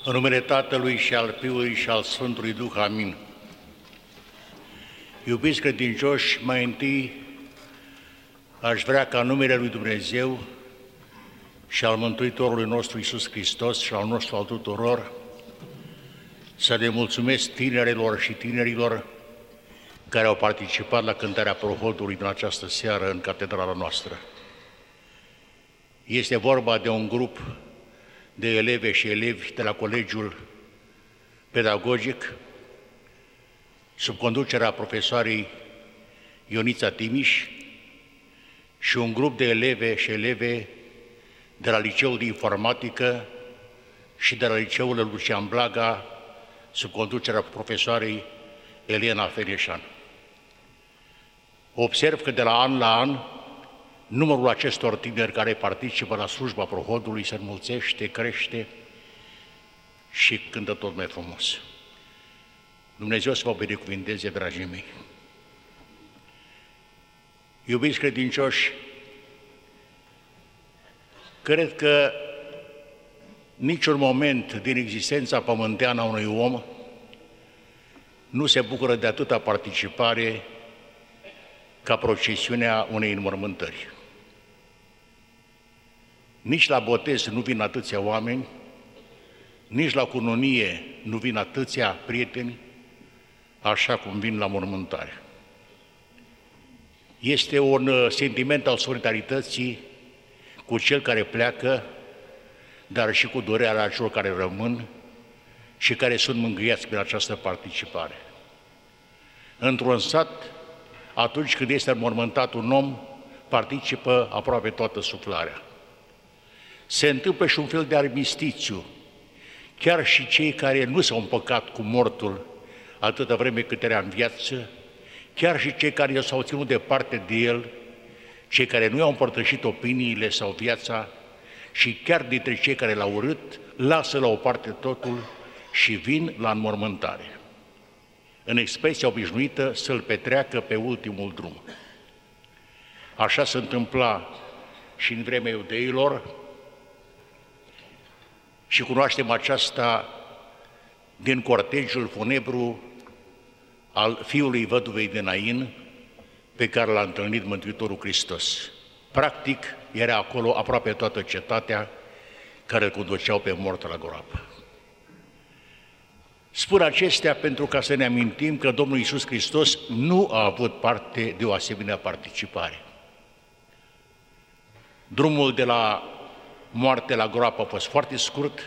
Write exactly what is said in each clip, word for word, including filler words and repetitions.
În numele Tatălui și al Fiului și al Sfântului Duh, amin. Iubiți credincioși, mai întâi aș vrea ca numele lui Dumnezeu și al Mântuitorului nostru Iisus Hristos și al nostru al tuturor să le mulțumesc tinerilor și tinerilor care au participat la cântarea prohodului din această seară în catedrala noastră. Este vorba de un grup de eleve și elevi de la Colegiul Pedagogic, sub conducerea profesoarei Ionița Timiș, și un grup de eleve și eleve de la Liceul de Informatică și de la Liceul Lucian Blaga, sub conducerea profesoarei Elena Fereșan. Observ că de la an la an, numărul acestor tineri care participă la slujba prohodului se înmulțește, crește și cântă tot mai frumos. Dumnezeu să vă binecuvinteze, dragii mei. Iubiți credincioși, cred că niciun moment din existența pământeană a unui om nu se bucură de atâta participare ca procesiunea unei înmormântări. Nici la botez nu vin atâția oameni, nici la cununie nu vin atâția prieteni, așa cum vin la mormântare. Este un sentiment al solidarității cu cel care pleacă, dar și cu durerea celor care rămân și care sunt mângâiați prin această participare. Într-un sat, atunci când este înmormântat un om, participă aproape toată suflarea. Se întâmplă și un fel de armistițiu. Chiar și cei care nu s-au împăcat cu mortul atâta vreme cât era în viață, chiar și cei care s-au ținut departe de el, cei care nu i-au împărtășit opiniile sau viața, și chiar dintre cei care l-au urât, lasă la o parte totul și vin la înmormântare. În expresia obișnuită, să-l petreacă pe ultimul drum. Așa se întâmpla și în vremea iudeilor și cunoaștem aceasta din cortegiul funebru al fiului văduvei de Nain, pe care l-a întâlnit Mântuitorul Hristos. Practic, era acolo aproape toată cetatea care îl conduceau pe mort la groapă. Spun acestea pentru ca să ne amintim că Domnul Iisus Hristos nu a avut parte de o asemenea participare. Drumul de la moarte la groapă a fost foarte scurt,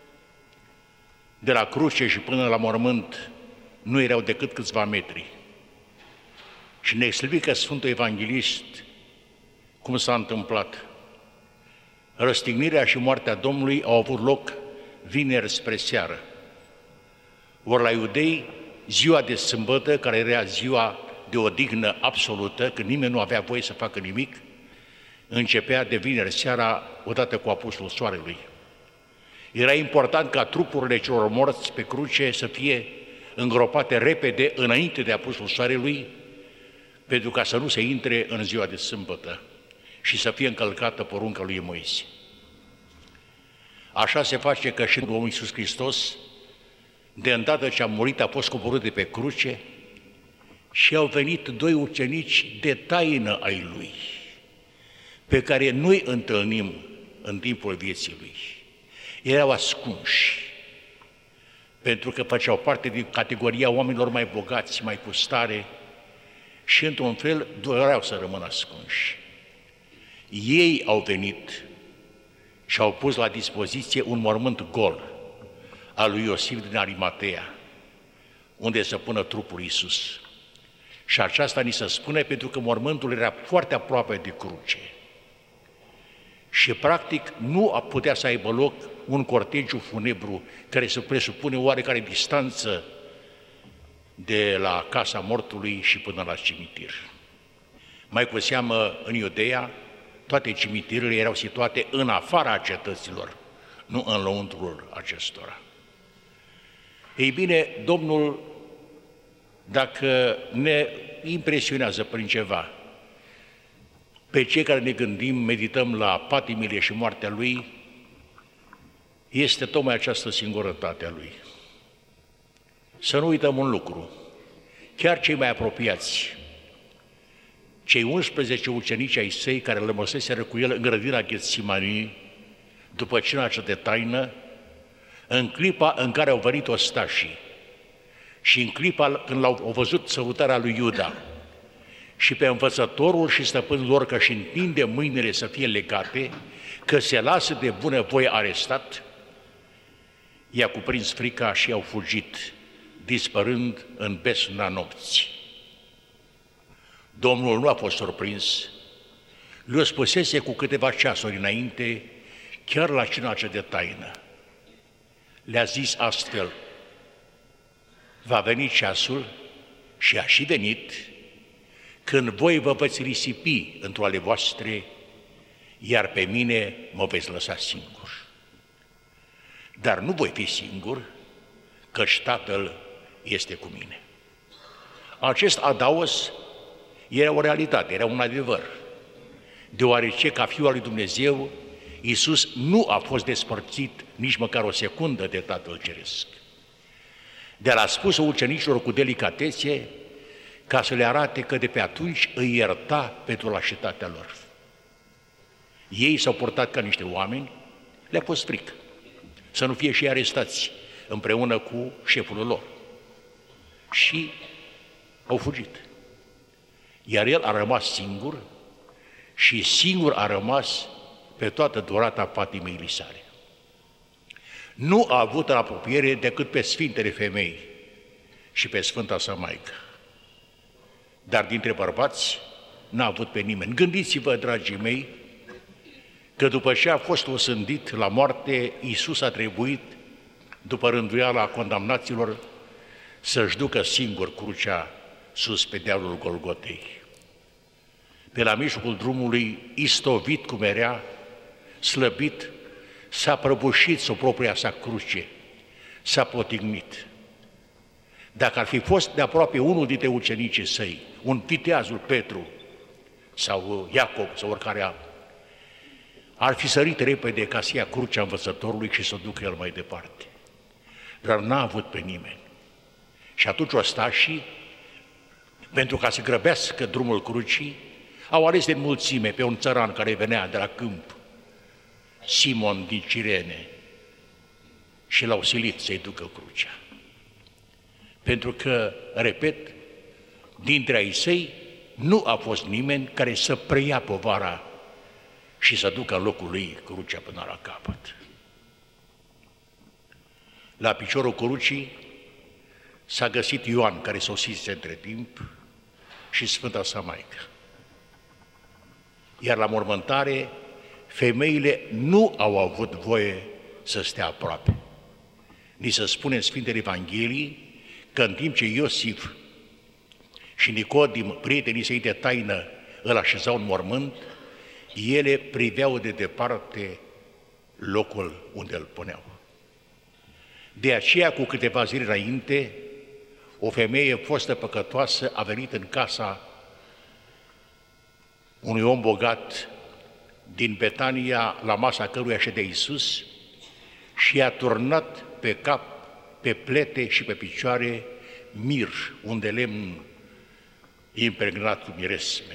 de la cruce și până la mormânt nu erau decât câțiva metri. Și ne explică Sfântul Evanghelist cum s-a întâmplat. Răstignirea și moartea Domnului au avut loc vineri spre seară. Ori la iudei, ziua de sâmbătă, care era ziua de odihnă absolută, când nimeni nu avea voie să facă nimic, începea de vineri seara, odată cu apusul soarelui. Era important ca trupurile celor morți pe cruce să fie îngropate repede înainte de apusul soarelui, pentru ca să nu se intre în ziua de sâmbătă și să fie încălcată porunca lui Moise. Așa se face că și Domnul Iisus Hristos, de îndată ce a murit, a fost coborât de pe cruce și au venit doi ucenici de taină ai Lui, pe care nu-i întâlnim în timpul vieții Lui. Erau ascunși, pentru că făceau parte din categoria oamenilor mai bogați, mai cu stare și, într-un fel, doreau să rămână ascunși. Ei au venit și au pus la dispoziție un mormânt gol al lui Iosif din Arimatea, unde să pună trupul Iisus. Și aceasta ni se spune pentru că mormântul era foarte aproape de cruce. Și, practic, nu a putea să aibă loc un cortegiu funebru care să presupune oarecare distanță de la casa mortului și până la cimitir. Mai cu seamă, în Iudeea, toate cimitirele erau situate în afara cetăților, nu în lăuntrul acestora. Ei bine, Domnul, dacă ne impresionează prin ceva, pe cei care ne gândim, medităm la patimile și moartea Lui, este tocmai această singurătate a Lui. Să nu uităm un lucru, chiar cei mai apropiați, cei unsprezece ucenici ai săi care rămăseseră cu el în grădina Ghetsimanii, după cina cea de taină, în clipa în care au venit ostașii și în clipa când l-au văzut sărutarea lui Iuda și pe învățătorul și stăpânul lor că își întinde mâinile să fie legate, că se lasă de bunăvoie arestat, i-a cuprins frica și au fugit, dispărând în besna nopții. Domnul nu a fost surprins, le-o spusese cu câteva ceasuri înainte, chiar la cina cea de taină. Le-a zis astfel: va veni ceasul, și a și venit, când voi vă veți risipi într-o ale voastre, iar pe mine mă veți lăsa singur. Dar nu voi fi singur, căci Tatăl este cu mine. Acest adaos era o realitate, era un adevăr, deoarece ca Fiul al lui Dumnezeu, Iisus nu a fost despărțit nici măcar o secundă de Tatăl Ceresc. Dar a spus-o ucenicilor cu delicatețe, ca să le arate că de pe atunci îi ierta pentru lașitatea lor. Ei s-au purtat ca niște oameni, le-a fost frică să nu fie și arestați împreună cu șeful lor. Și au fugit. Iar el a rămas singur și singur a rămas pe toată durata patimei lui sale. Nu a avut în apropiere decât pe Sfintele Femei și pe Sfânta sa Maică. Dar dintre bărbați n-a avut pe nimeni. Gândiți-vă, dragii mei, că după ce a fost osândit la moarte, Iisus a trebuit, după rânduiala condamnaților, să-și ducă singur crucea sus pe dealul Golgotei. Pe la mijlocul drumului, istovit cum era, slăbit, s-a prăbușit sub propria sa cruce, s-a potignit. Dacă ar fi fost de aproape unul dintre ucenicii săi, un viteazul Petru sau Iacob sau oricare alt, ar fi sărit repede ca să ia crucea învățătorului și să o ducă el mai departe. Dar n-a avut pe nimeni. Și atunci ostașii, pentru ca să grăbească drumul crucii, au ales din mulțime pe un țăran care venea de la câmp, Simon din Cirene, și l-au silit să-i ducă crucea. Pentru că, repet, dintre ai săi nu a fost nimeni care să preia povara și să ducă în locul lui crucea până la capăt. La piciorul crucii s-a găsit Ioan, care sosise între timp, și Sfânta sa Maică. Iar la mormântare, femeile nu au avut voie să stea aproape. Ni se spune în Sfintele Evangheliei că în timp ce Iosif și Nicodim, prietenii săi de taină, îl așezau în mormânt, ele priveau de departe locul unde îl puneau. De aceea, cu câteva zile înainte, o femeie fostă păcătoasă a venit în casa unui om bogat din Betania, la masa căruia ședea Iisus, și i-a turnat pe cap, pe plete și pe picioare mir, un de lemn impregnat cu miresme.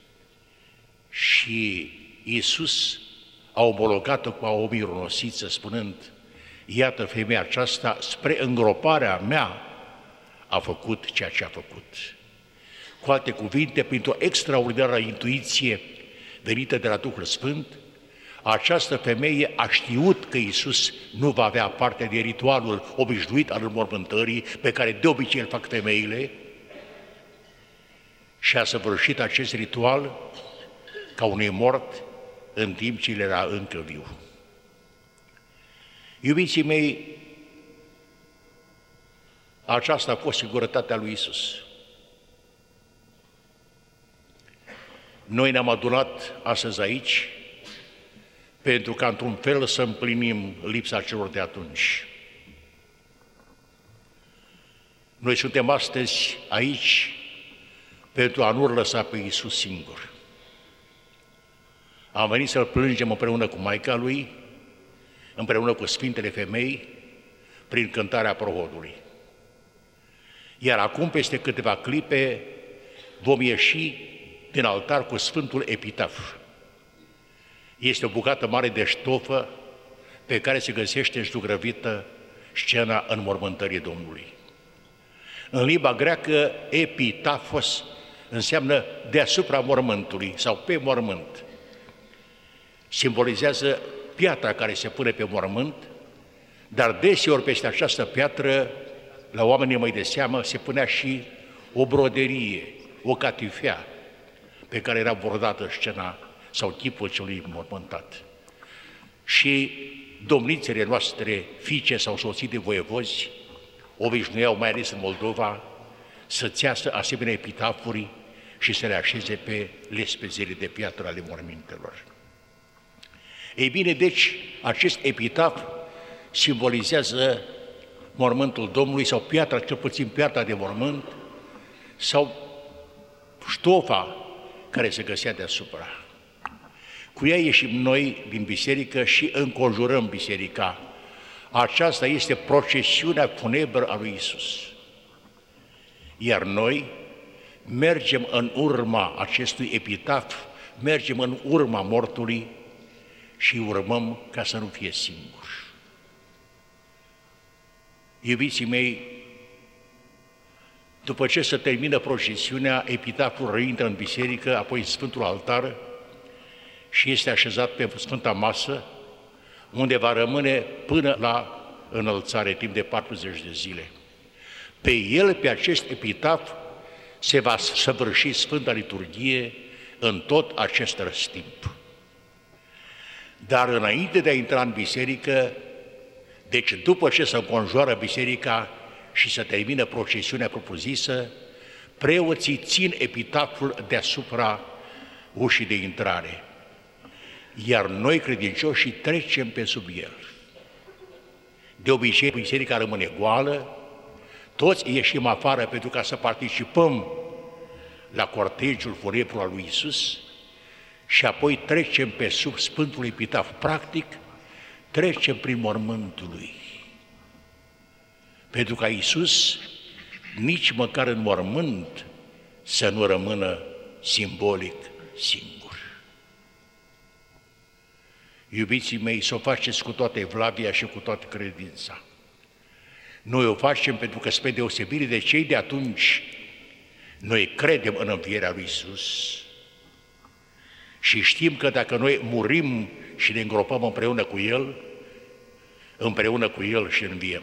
Și Iisus a omologat-o cu o mironosiță, spunând: iată, femeia aceasta, spre îngroparea mea, a făcut ceea ce a făcut. Cu alte cuvinte, printr-o extraordinară intuiție venită de la Duhul Sfânt, această femeie a știut că Iisus nu va avea parte de ritualul obișnuit al înmormântării, pe care de obicei îl fac femeile, și a săvârșit acest ritual ca unui mort în timp ce el era încă viu. Iubiții mei, aceasta a fost singurătatea lui Iisus. Noi ne-am adunat astăzi aici pentru ca într-un fel să împlinim lipsa celor de atunci. Noi suntem astăzi aici pentru a nu-L lăsa pe Iisus singur. Am venit să-L plângem împreună cu Maica Lui împreună cu Sfintele Femei, prin cântarea prohodului. Iar acum, peste câteva clipe, vom ieși din altar cu Sfântul Epitaf. Este o bucată mare de ștofă pe care se găsește zugrăvită scena înmormântării Domnului. În limba greacă, epitafos înseamnă deasupra mormântului sau pe mormânt. Simbolizează piatra care se pune pe mormânt, dar deseori peste această piatră, la oamenii mai de seamă, se punea și o broderie, o catifea, pe care era bordată scena sau chipul celui mormântat. Și domnițele noastre, fiice sau soții de voievozi, obișnuiau, mai ales în Moldova, să țeasă asemenea epitafuri și să le așeze pe lespezele de piatră ale mormintelor. Ei bine, deci, acest epitaf simbolizează mormântul Domnului sau piatra, cel puțin piatra de mormânt, sau ștofa care se găsea deasupra. Cu ea ieșim noi din biserică și înconjurăm biserica. Aceasta este procesiunea funebră a lui Iisus. Iar noi mergem în urma acestui epitaf, mergem în urma mortului și urmăm ca să nu fie singur. Iubiții mei, după ce se termină procesiunea, epitaful reintră în biserică, apoi în Sfântul Altar și este așezat pe Sfânta Masă, unde va rămâne până la înălțare, timp de patruzeci de zile. Pe el, pe acest epitaf, se va săvârși Sfânta Liturghie în tot acest răstimp. Dar înainte de a intra în biserică, deci după ce se înconjoară biserica și se termină procesiunea propriu-zisă, preoții țin epitaful deasupra ușii de intrare, iar noi, credincioșii, trecem pe sub el. De obicei, biserica rămâne goală, toți ieșim afară pentru ca să participăm la cortegiul funebru al lui Iisus și apoi trecem pe sub Sfântul Epitaf. Practic, trecem prin mormântul lui. Pentru ca Iisus, nici măcar în mormânt, să nu rămână simbolic singur. Iubiții mei, să o faceți cu toată evlavia și cu toată credința. Noi o facem pentru că, spre deosebire de cei de atunci, noi credem în învierea lui Iisus și știm că dacă noi murim și ne îngropăm împreună cu El, împreună cu El și înviem.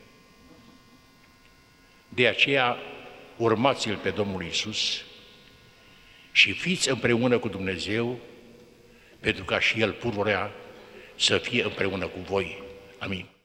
De aceea, urmați-L pe Domnul Iisus și fiți împreună cu Dumnezeu, pentru ca și El pururea să fie împreună cu voi. Amin.